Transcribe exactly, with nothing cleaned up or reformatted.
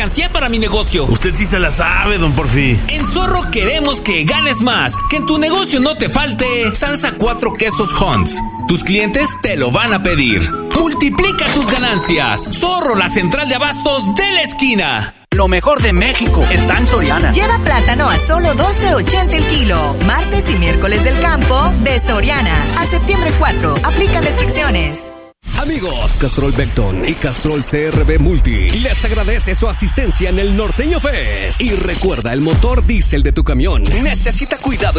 mercancía para mi negocio. Usted sí se la sabe, don Porfi. En Zorro queremos que ganes más, que en tu negocio no te falte salsa cuatro quesos Hunt's. Tus clientes te lo van a pedir. Multiplica tus ganancias. Zorro, la central de abastos de la esquina. Lo mejor de México está en Soriana. Lleva plátano a solo doce ochenta el kilo. Martes y miércoles del campo de Soriana. A septiembre cuatro. Aplican restricciones. Amigos, Castrol Becton y Castrol C R B Multi les agradece su asistencia en el Norteño Fest. Y recuerda, el motor diésel de tu camión necesita cuidado